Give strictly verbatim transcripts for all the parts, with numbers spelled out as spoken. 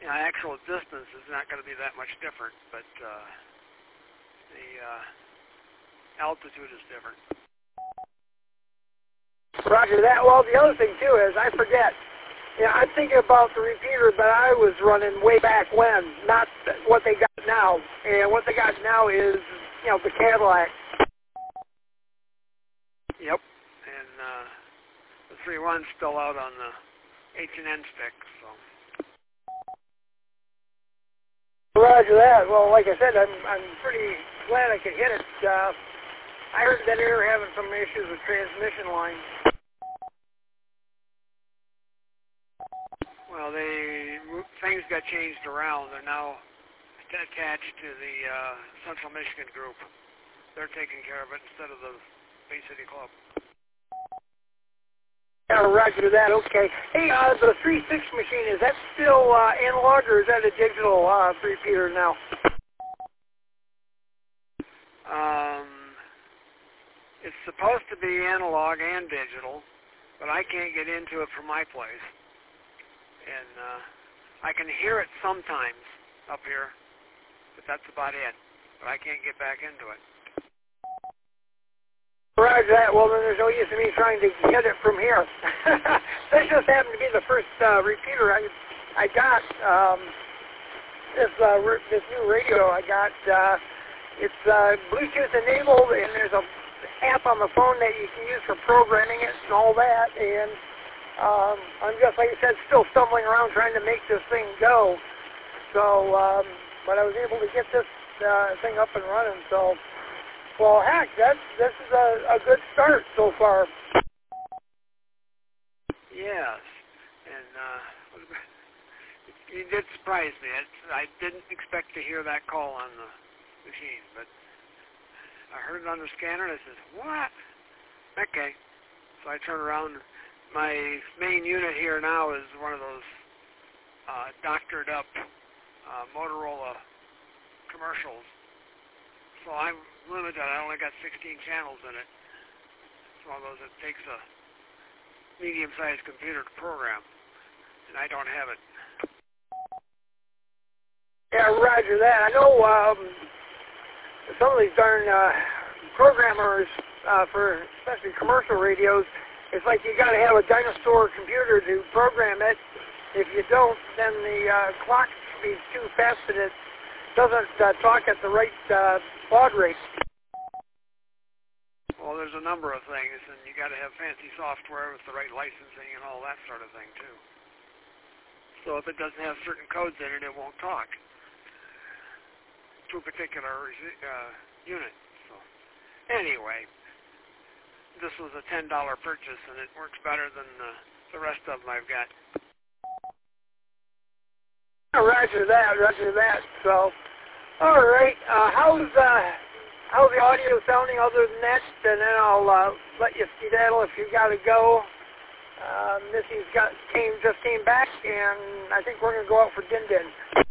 you know, actual distance is not going to be that much different, but uh, the uh, altitude is different. Roger that. Well, the other thing too is I forget. Yeah, I'm thinking about the repeater that I was running way back when, not what they got now. And what they got now is, you know, the Cadillac. Yep. And uh, the three one's still out on the H and N stick, so. Roger that. Well, like I said, I'm I'm pretty glad I could hit it. Uh, I heard that they were having some issues with transmission lines. Well, they things got changed around. They're now attached to the uh, Central Michigan group. They're taking care of it instead of the Bay City Club. Yeah, roger that. Okay. Hey, uh, the three six machine, is that still uh, analog or is that a digital uh, repeater now? Um, it's supposed to be analog and digital, but I can't get into it from my place. And uh, I can hear it sometimes up here, but that's about it. But I can't get back into it. Roger that. Well, then there's no use in me trying to get it from here. This just happened to be the first uh, repeater I I got. Um, this uh, this new radio I got. Uh, it's uh, Bluetooth enabled, and there's a app on the phone that you can use for programming it and all that. And um, I'm just, like I said, still stumbling around trying to make this thing go. So, um, but I was able to get this uh, thing up and running. So. Well, heck, that's, this is a, a good start so far. Yes, and uh, you did surprise me. It's, I didn't expect to hear that call on the machine, but I heard it on the scanner, and I said, what? Okay. So I turn around. My main unit here now is one of those uh, doctored up uh, Motorola commercials. So I'm limited. I only got sixteen channels in it. It's one of those that takes a medium-sized computer to program, and I don't have it. Yeah, roger that. I know um, some of these darn uh, programmers uh, for especially commercial radios, it's like you got to have a dinosaur computer to program it. If you don't, then the uh, clock speed's too fast and it doesn't uh, talk at the right uh, baud rate. Well, there's a number of things, and you got to have fancy software with the right licensing and all that sort of thing too. So if it doesn't have certain codes in it, it won't talk to a particular uh, unit. So anyway, this was a ten dollar purchase, and it works better than the, the rest of them I've got. Roger that, roger that. So, all right. Uh, how's uh, how's the audio sounding other than that? And then I'll uh, let you skedaddle if you got to go. Uh, Missy's got came just came back, and I think we're gonna go out for din din.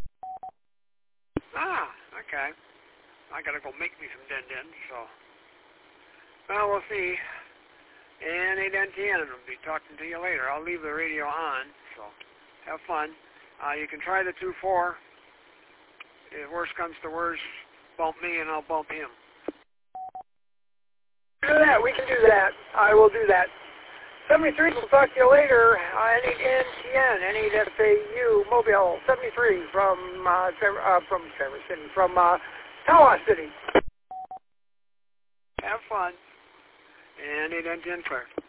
Ah, okay. I gotta go make me some din din. So, well, we'll see. And eight N T N will be talking to you later. I'll leave the radio on. So, have fun. Uh, you can try the two four. If worse comes to worse, bump me and I'll bump him. Do that. We can do that. I will do that. seventy-three, we'll talk to you later. Uh, N eight N T N, N eight F A U, Mobile, seventy-three from, uh, uh, from Traverse City, from uh, Tawas City. Have fun. And eight N T N clear.